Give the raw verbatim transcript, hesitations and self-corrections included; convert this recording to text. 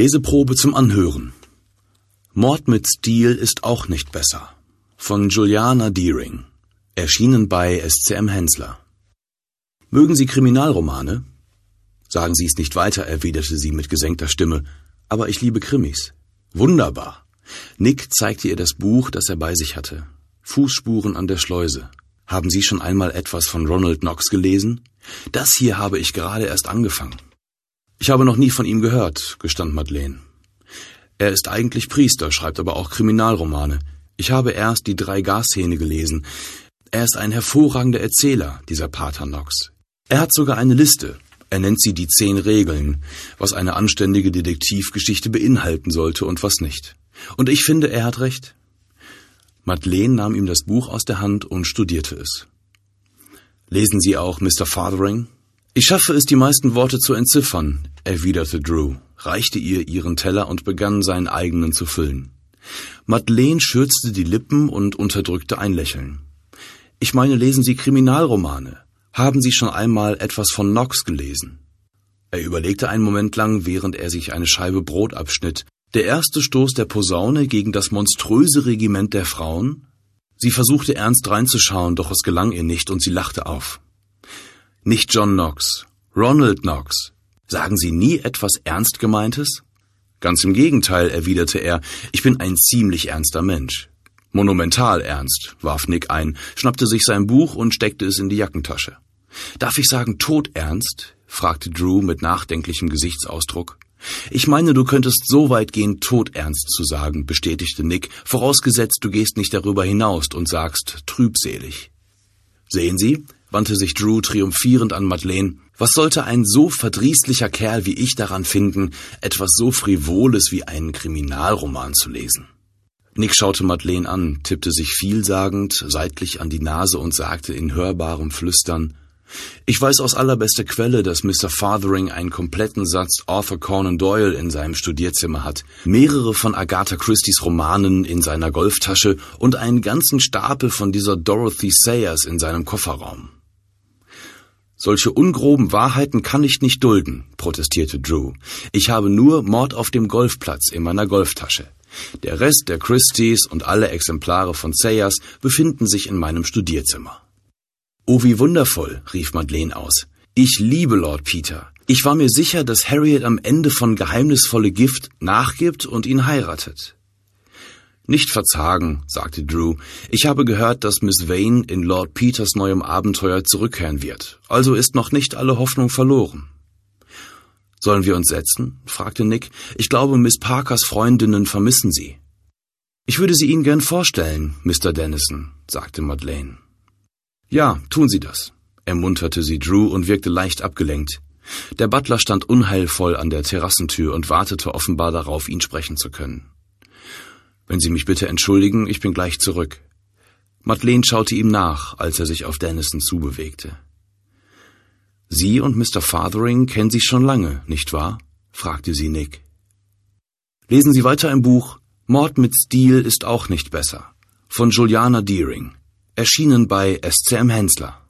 Leseprobe zum Anhören. Mord mit Stil ist auch nicht besser. Von Juliana Deering. Erschienen bei S C M Hensler. Mögen Sie Kriminalromane? Sagen Sie es nicht weiter, erwiderte sie mit gesenkter Stimme. Aber ich liebe Krimis. Wunderbar. Nick zeigte ihr das Buch, das er bei sich hatte. Fußspuren an der Schleuse. Haben Sie schon einmal etwas von Ronald Knox gelesen? Das hier habe ich gerade erst angefangen. Ich habe noch nie von ihm gehört, gestand Madeleine. Er ist eigentlich Priester, schreibt aber auch Kriminalromane. Ich habe erst die drei Gasszene gelesen. Er ist ein hervorragender Erzähler, dieser Pater Knox. Er hat sogar eine Liste. Er nennt sie die zehn Regeln, was eine anständige Detektivgeschichte beinhalten sollte und was nicht. Und ich finde, er hat recht. Madeleine nahm ihm das Buch aus der Hand und studierte es. Lesen Sie auch Mister Fothering? Ich schaffe es, die meisten Worte zu entziffern, erwiderte Drew, reichte ihr ihren Teller und begann, seinen eigenen zu füllen. Madeleine schürzte die Lippen und unterdrückte ein Lächeln. Ich meine, lesen Sie Kriminalromane? Haben Sie schon einmal etwas von Knox gelesen? Er überlegte einen Moment lang, während er sich eine Scheibe Brot abschnitt. Der erste Stoß der Posaune gegen das monströse Regiment der Frauen? Sie versuchte ernst reinzuschauen, doch es gelang ihr nicht und sie lachte auf. Nicht John Knox, Ronald Knox. Sagen Sie nie etwas Ernst Gemeintes? Ganz im Gegenteil, erwiderte er, ich bin ein ziemlich ernster Mensch. Monumental ernst, warf Nick ein, schnappte sich sein Buch und steckte es in die Jackentasche. Darf ich sagen todernst? Fragte Drew mit nachdenklichem Gesichtsausdruck. Ich meine, du könntest so weit gehen, todernst zu sagen, bestätigte Nick, vorausgesetzt, du gehst nicht darüber hinaus und sagst trübselig. Sehen Sie, wandte sich Drew triumphierend an Madeleine, was sollte ein so verdrießlicher Kerl wie ich daran finden, etwas so Frivoles wie einen Kriminalroman zu lesen? Nick schaute Madeleine an, tippte sich vielsagend seitlich an die Nase und sagte in hörbarem Flüstern, ich weiß aus allerbester Quelle, dass Mister Fothering einen kompletten Satz Arthur Conan Doyle in seinem Studierzimmer hat, mehrere von Agatha Christie's Romanen in seiner Golftasche und einen ganzen Stapel von dieser Dorothy Sayers in seinem Kofferraum. Solche ungroben Wahrheiten kann ich nicht dulden, protestierte Drew. Ich habe nur Mord auf dem Golfplatz in meiner Golftasche. Der Rest der Christies und alle Exemplare von Sayers befinden sich in meinem Studierzimmer. Oh, wie wundervoll, rief Madeleine aus. Ich liebe Lord Peter. Ich war mir sicher, dass Harriet am Ende von Geheimnisvolle Gift nachgibt und ihn heiratet. Nicht verzagen, sagte Drew. Ich habe gehört, dass Miss Vane in Lord Peters neuem Abenteuer zurückkehren wird. Also ist noch nicht alle Hoffnung verloren. Sollen wir uns setzen? Fragte Nick. Ich glaube, Miss Parkers Freundinnen vermissen Sie. Ich würde sie Ihnen gern vorstellen, Mister Dennison, sagte Madeleine. Ja, tun Sie das, ermunterte sie Drew und wirkte leicht abgelenkt. Der Butler stand unheilvoll an der Terrassentür und wartete offenbar darauf, ihn sprechen zu können. Wenn Sie mich bitte entschuldigen, ich bin gleich zurück. Madeleine schaute ihm nach, als er sich auf Dennison zubewegte. Sie und Mister Fothering kennen sich schon lange, nicht wahr? Fragte sie Nick. Lesen Sie weiter im Buch Mord mit Stil ist auch nicht besser, von Juliana Deering. Erschienen bei S C M Hensler.